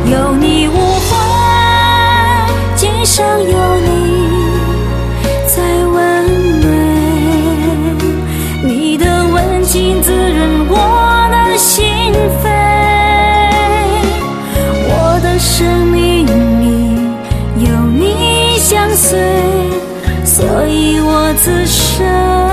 有你无悔，今生有你在温暖，你的温情滋润我的心扉，我的生命里有你相随，所以我此生